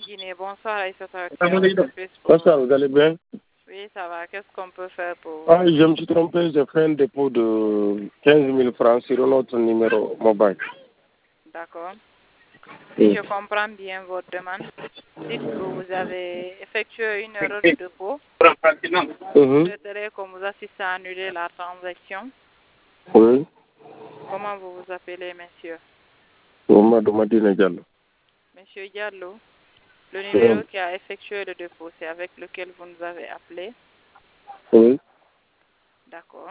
Guinée. Bonsoir, Aïssata. Bonsoir, vous allez bien? Oui, ça va. Qu'est-ce qu'on peut faire pour vous? Ah, je me suis trompé, j'ai fait un dépôt de 15 000 francs sur un autre numéro mobile. D'accord. Si je comprends bien votre demande, dites que vous avez effectué une erreur de dépôt. Vous souhaiterez qu'on vous assiste à annuler la transaction. Oui. Comment vous vous appelez, monsieur? Mamadou Madina Diallo. Monsieur Diallo, le numéro qui a effectué le dépôt, c'est avec lequel vous nous avez appelé? Oui. D'accord.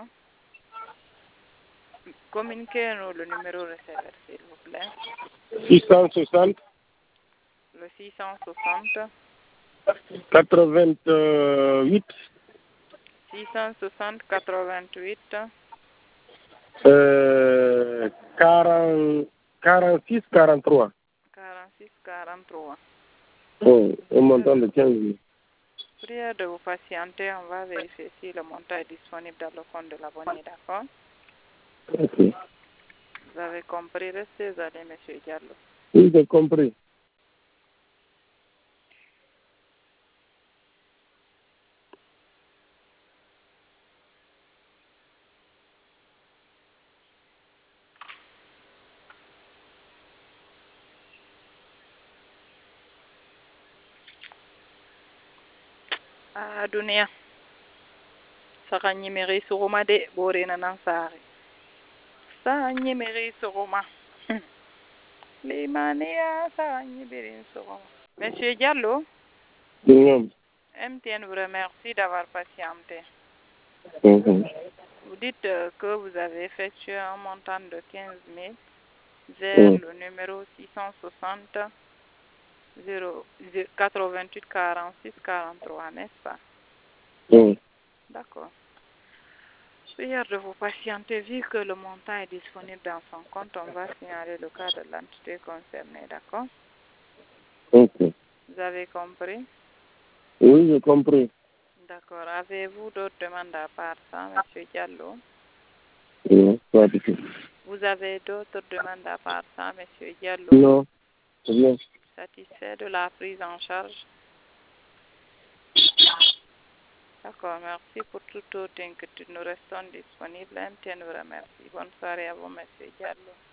Communiquez-nous le numéro receveur, s'il vous plaît. 660. Le 660. 88. 660 88. 46 43. 46 43. Oui, un montant de 15 000. Prière de vous patienter, on va vérifier si le montant est disponible dans le compte de l'abonné, d'accord? Ok. Vous avez compris, restez allé, monsieur Diallo. Oui, j'ai compris. Ah, dunia. Saka nyimeri suruma de bore na nansari. Sa nyimeri suruma. Limania sa nyimeri suruma. Monsieur Diallo, Oui. MTN vous remercie d'avoir patienté. Vous dites que vous avez effectué un montant de 15 000 vers le numéro 660 88 46 43, n'est-ce pas? Oui. D'accord. Prière de vous patienter, vu que le montant est disponible dans son compte, on va signaler le cas de l'entité concernée, d'accord? Ok. Vous avez compris? Oui, j'ai compris. D'accord. Avez-vous d'autres demandes à part ça, monsieur Diallo? Non, pas du tout. Vous avez d'autres demandes à part ça, monsieur Diallo? Non, c'est bien. Satisfait de la prise en charge? D'accord, merci pour toute autre inquiétude. Nous restons disponibles. MTN vous remercie. Bonne soirée à vous, monsieur Diallo.